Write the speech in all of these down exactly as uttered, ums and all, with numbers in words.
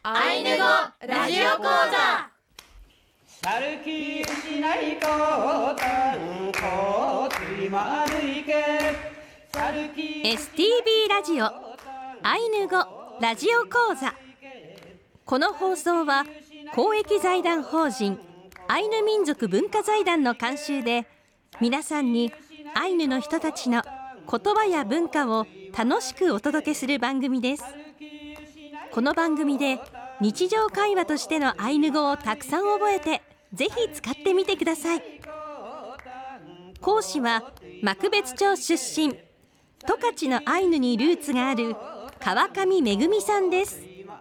アイヌ語ラジオ講座。 サルキしないこたんこつりまるいけエスティービー ラジオアイヌ語ラジオ講座。この放送は公益財団法人アイヌ民族文化財団の監修で、皆さんにアイヌの人たちの言葉や文化を楽しくお届けする番組です。この番組で日常会話としてのアイヌ語をたくさん覚えて、ぜひ使ってみてください。講師は幕別町出身、十勝のアイヌにルーツがある川上めぐみさんです。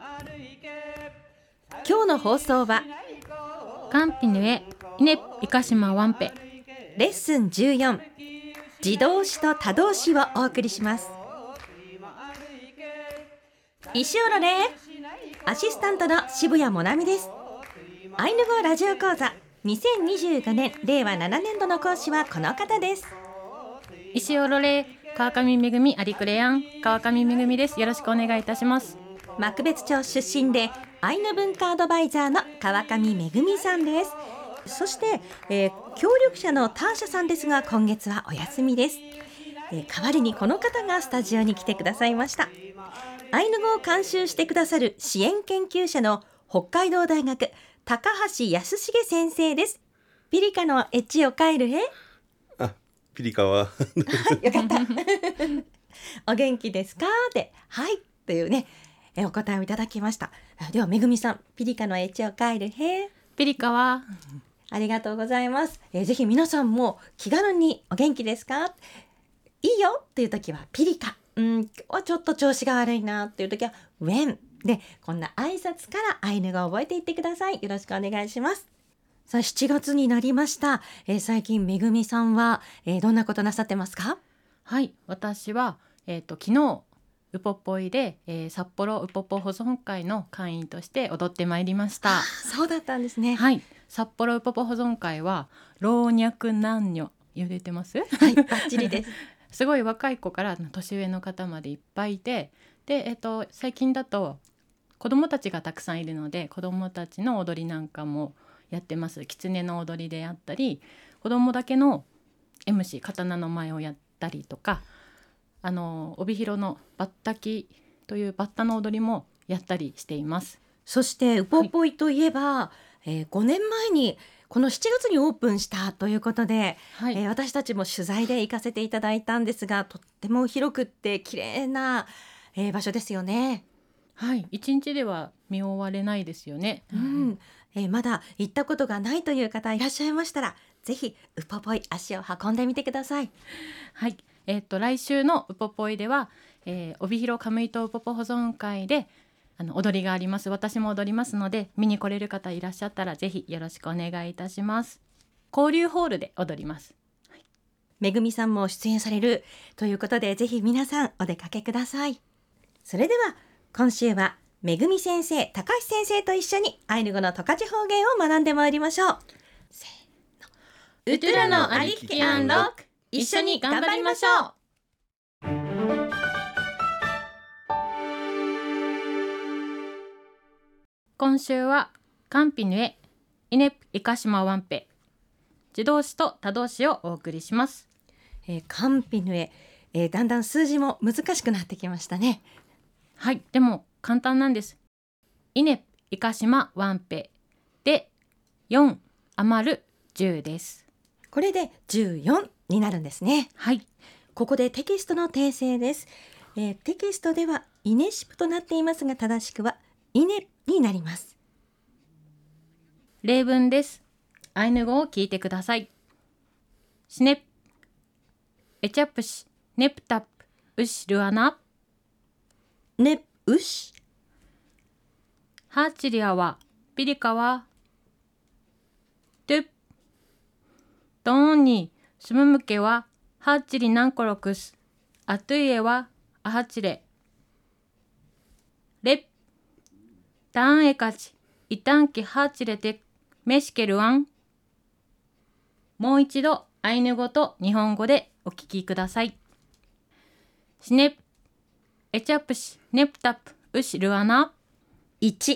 今日の放送はカンピヌエイネイカシマワンペレッスンじゅうよん、自動詞と他動詞をお送りします。石尾ロレアシスタントの渋谷もなみです。アイヌ語ラジオ講座にせんにじゅうごねんれいわななねんどの講師はこの方です。 石尾ロレ川上めぐみアリクレアン川上めぐみです。よろしくお願いいたします。 幕別町出身でアイヌ文化アドバイザーの川上めぐみさんです。そして、えー、協力者のターシャさんですが、今月はお休みです。えー、代わりにこの方がスタジオに来てくださいました。アイヌ語を監修してくださる支援研究者の北海道大学高橋康重先生です。ピリカのエッジを帰るへ。 あ、ピリカはよかったお元気ですかで、はいというね、えお答えをいただきました。ではめぐみさん、ピリカのエッジを帰るへ。 ピリカはありがとうございます。えー、ぜひ皆さんも気軽にお元気ですか、いいよっていう時はピリカ、うん、今日はちょっと調子が悪いなっていう時はウェンで、こんな挨拶からアイヌ語を覚えていってください。よろしくお願いします。さあしちがつになりました。えー、最近めぐみさんは、えー、どんなことなさってますか？ はい、私は、えー、と昨日ウポポイで、えー、札幌ウポポ保存会の会員として踊ってまいりました。 そうだったんですね。 はい、札幌ウポポ保存会は老若男女言えてます？ はい、バッチリですすごい若い子から年上の方までいっぱいいて、で、えー、と最近だと子どもたちがたくさんいるので、子どもたちの踊りなんかもやってます。狐の踊りであったり、子どもだけの エムシー 刀の舞をやったりとか、あの帯広のバッタキというバッタの踊りもやったりしています。 そしてウポポイといえば、はい、えー、ごねんまえにこのしちがつにオープンしたということで、はい、えー、私たちも取材で行かせていただいたんですが、とっても広くって綺麗な、えー、場所ですよね。 はい、一日では見終われないですよね。 うん、えー、まだ行ったことがないという方いらっしゃいましたら、ぜひウポポイ足を運んでみてください。 はい、えー、と来週のウポポイでは、えー、帯広カムイ島ウポポ保存会であの踊りがあります。私も踊りますので、見に来れる方いらっしゃったらぜひよろしくお願いいたします。交流ホールで踊ります。はい、 めぐみさんも出演されるということで、ぜひ皆さんお出かけください。それでは今週はめぐみ先生、高橋先生と一緒にアイヌ語の十勝方言を学んでまいりましょう。せーの、 ウトゥラのありききアンロック、一緒に頑張りましょう。今週はカンピヌエイネプイカシマワンペ自動詞と他動詞をお送りします。 えー、カンピヌエ、えー、だんだん数字も難しくなってきましたね。 はい、でも簡単なんです。イネプイカシマワンペでよん余るじゅうです。 これでじゅうよんになるんですね。 はい、 ここでテキストの訂正です。えー、テキストではイネシプとなっていますが、正しくはイネになります。 例文です。アイヌ語を聞いてください。シネプエチャプシネプタプウシルアナネウシハーチリアはピリカはトゥッドーンにスムムケはハーチリナンコロクスアトゥイエはアハチレレッターンエカチイタンキハーチレテメシケルワン。もう一度アイヌ語と日本語でお聞きください。シネプエチャプシネプタプウシルアナいち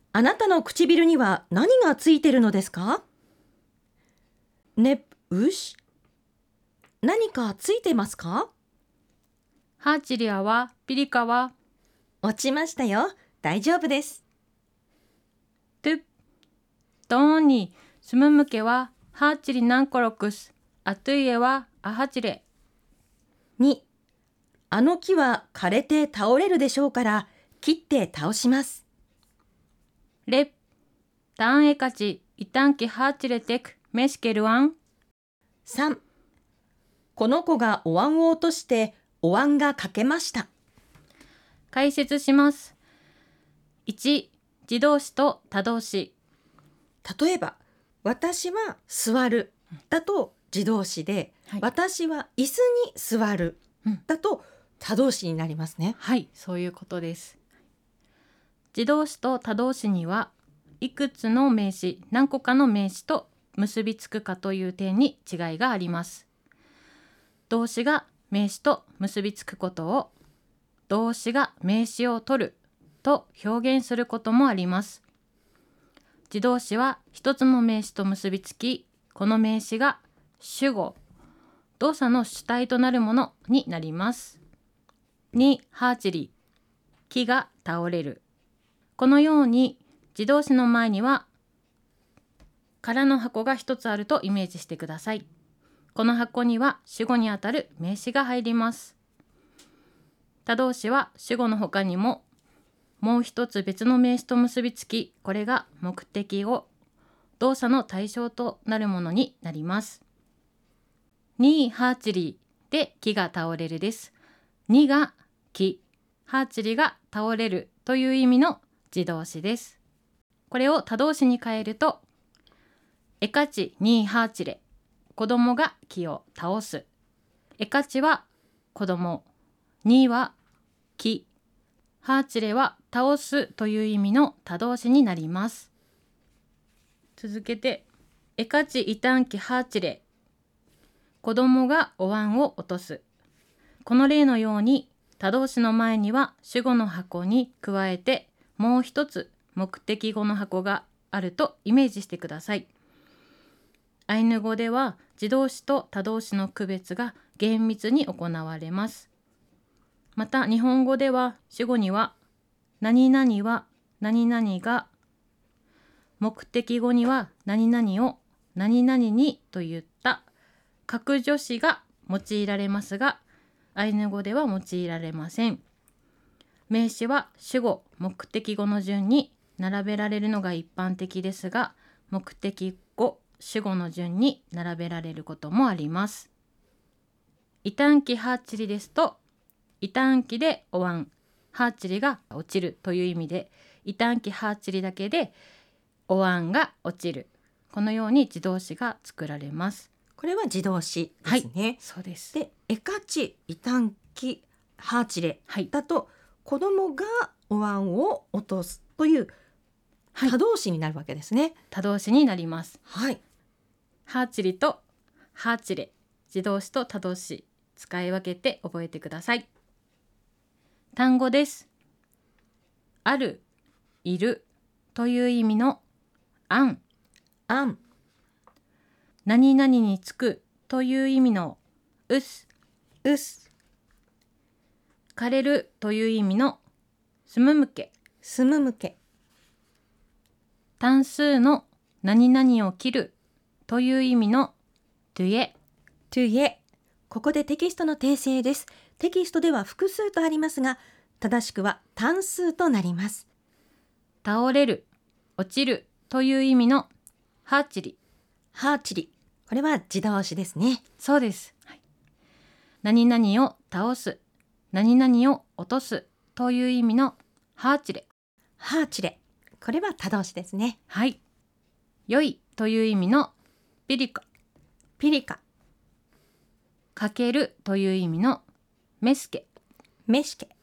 あなたの唇には何がついてるのですか？ね、うし。何かついてますか？ ハーチリアはピリカは落ちましたよ。大丈夫です。 トゥドーンにスムムケはハーチリナンコロクスアトゥイエはアハチレ。 に、あの木は枯れて倒れるでしょうから切って倒します。 レタンエカチイタンキハーチレテクメシケルワン。 さん、この子がお椀を落としてお椀が欠けました。 解説します。いち、自動詞と他動詞。 例えば、私は座るだと自動詞で、 はい、 私は椅子に座るだと他動詞になりますね。 はい、そういうことです。自動詞と他動詞にはいくつの名詞、何個かの名詞と結びつくかという点に違いがあります。動詞が名詞と結びつくことを動詞が名詞を取ると表現することもあります。自動詞は一つの名詞と結びつき、この名詞が主語、動作の主体となるものになります。に、ハーチリ、木が倒れる。このように自動詞の前には空の箱が一つあるとイメージしてください。この箱には主語にあたる名詞が入ります。他動詞は主語の他にももう一つ別の名詞と結びつき、これが目的語、動作の対象となるものになります。に、ハーチリで木が倒れるです。にが木、ハーチリが倒れるという意味の自動詞です。これを他動詞に変えると、エカチにハーチレ、子供が木を倒す。エカチは子供、には木、ハーチレは倒すという意味の他動詞になります。続けて、エカチイタンキハーチレ、子供がお椀を落とす。この例のように他動詞の前には主語の箱に加えてもう一つ目的語の箱があるとイメージしてください。アイヌ語では自動詞と他動詞の区別が厳密に行われます。また日本語では主語には何々は何々が、目的語には何々を何々にといった格助詞が用いられますが、アイヌ語では用いられません。名詞は主語、目的語の順に並べられるのが一般的ですが、目的語、主語の順に並べられることもあります。イタンキハーチリですと、イタンキでお椀、ハーチリが落ちるという意味で、イタンキハーチリだけでお椀が落ちる。このように自動詞が作られます。 これは自動詞ですね。 はい、そうです。 で、エカチ、イタンキ、ハーチレだと、 はい、 子供がお椀を落とすという他動詞になるわけですね。 他動詞になります。 はい。 ハーチリとハーチレ、自動詞と他動詞、使い分けて覚えてください。単語です。ある、いるという意味のあん、 あん、 何々につくという意味のうす、 うす、 枯れるという意味のすむむけ、 すむむけ、 単数の何々を切るという意味のトゥエ、 トゥエ。ここでテキストの訂正です。テキストでは複数とありますが、正しくは単数となります。 倒れる、落ちるという意味のハーチリ、 ハーチリ。これは自動詞ですね。 そうです。はい、何々を倒す、何々を落とすという意味のハーチレ、 ハーチレ。これは他動詞ですね。 はい。良いという意味のピリカ、 ピリカ、 かけるという意味のメスケ、 メシケ。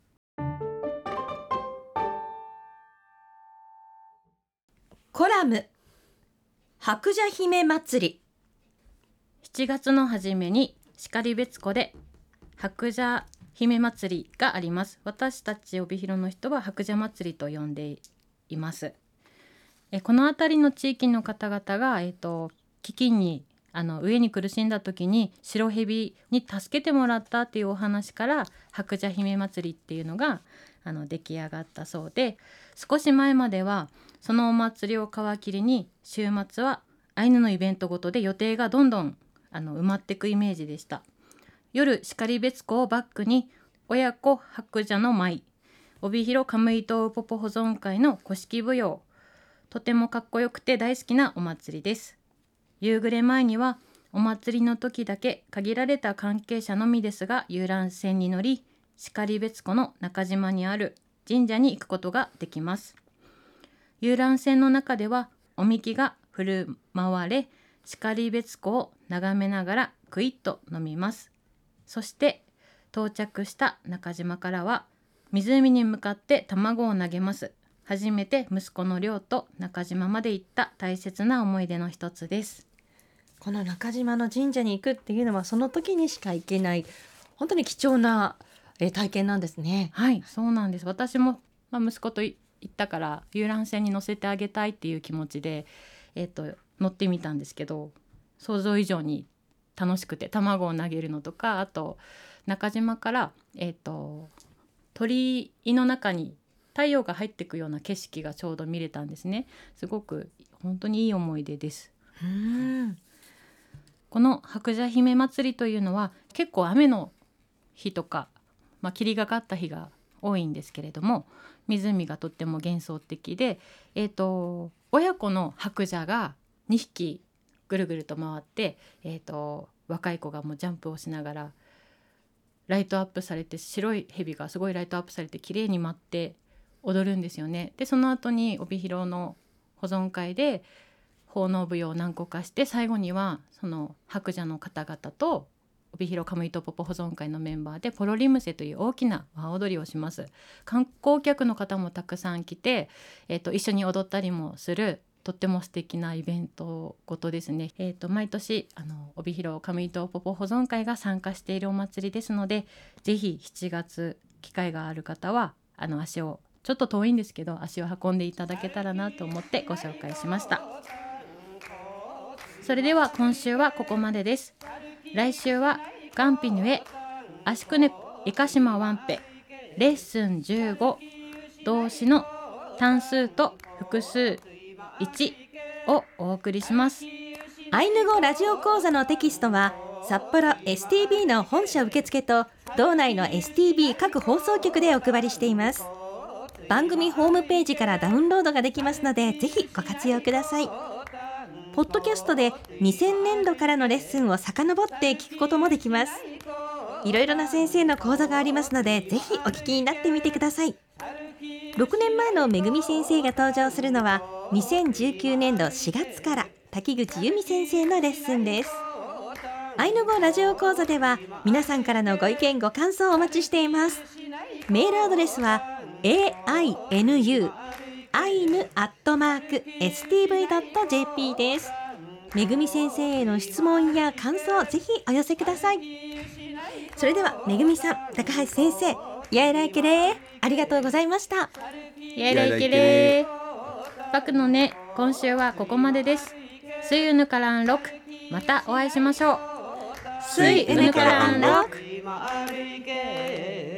コラム、白蛇姫祭り。 しちがつの初めに然別湖で白蛇姫祭りがあります。私たち帯広の人は白蛇祭りと呼んでいます。えこの辺りの地域の方々が、えー、と飢饉にあの飢えに苦しんだ時に白蛇に助けてもらったっていうお話から白蛇姫祭りっていうのがあの出来上がったそうで、少し前まではそのお祭りを皮切りに週末はアイヌのイベントごとで予定がどんどんあの埋まっていくイメージでした。夜然別湖をバックに親子白蛇の舞、帯広カムイ島ウポポ保存会の古式舞踊、とてもかっこよくて大好きなお祭りです。夕暮れ前にはお祭りの時だけ限られた関係者のみですが遊覧船に乗り、然別湖の中島にある神社に行くことができます。遊覧船の中ではおみきが振る舞われ、然別湖を眺めながらクイッと飲みます。そして到着した中島からは湖に向かって卵を投げます。初めて息子の亮と中島まで行った大切な思い出の一つです。 この中島の神社に行くっていうのはその時にしか行けない本当に貴重なえ体験なんですね。 はい、そうなんです。私も、まあ、息子と行ったから遊覧船に乗せてあげたいっていう気持ちで、えー、と乗ってみたんですけど、想像以上に楽しくて、卵を投げるのとか、あと中島から、えー、と鳥居の中に太陽が入っていくような景色がちょうど見れたんですね。すごく本当にいい思い出です。 うーんこの白蛇姫祭りというのは結構雨の日とか、まあ、霧がかった日が多いんですけれども、湖がとっても幻想的で、えーと、親子の白蛇がにひきぐるぐると回って、えーと、若い子がもうジャンプをしながらライトアップされて、白い蛇がすごいライトアップされて綺麗に舞って踊るんですよね。でその後に帯広の保存会で奉納舞踊を何個かして、最後にはその白蛇の方々と帯広カムイトポポ保存会のメンバーでポロリムセという大きな和踊りをします。観光客の方もたくさん来て、えーと、一緒に踊ったりもするとっても素敵なイベントごとですね。えーと、毎年あの帯広カムイトポポ保存会が参加しているお祭りですので、ぜひしちがつ機会がある方はあの足を、ちょっと遠いんですけど足を運んでいただけたらなと思ってご紹介しました。それでは今週はここまでです。来週はガンピヌエアシクネイカシマワンペレッスンじゅうご動詞の単数と複数いちをお送りします。 アイヌ語ラジオ講座のテキストは札幌 エスティービー の本社受付と道内の エスティービー 各放送局でお配りしています。番組ホームページからダウンロードができますので、ぜひご活用ください。ポッドキャストでにせんねんどからのレッスンを遡って聞くこともできます。いろいろな先生の講座がありますので、ぜひお聞きになってみてください。ろくねんまえのめぐみ先生が登場するのはにせんじゅうきゅうねんどしがつから滝口由美先生のレッスンです。アイヌ語ラジオ講座では皆さんからのご意見ご感想をお待ちしています。メールアドレスは エーアイエヌユーアイヌアットマーク エスティーブイドットジェーピー です。めぐみ先生への質問や感想、ぜひお寄せください。それではめぐみさん、高橋先生、やえらいけれー、ありがとうございました。 やえらいけれー。バクのね、今週はここまでです。スイウヌカランロック、またお会いしましょう。 スイウヌカランロック。 今歩け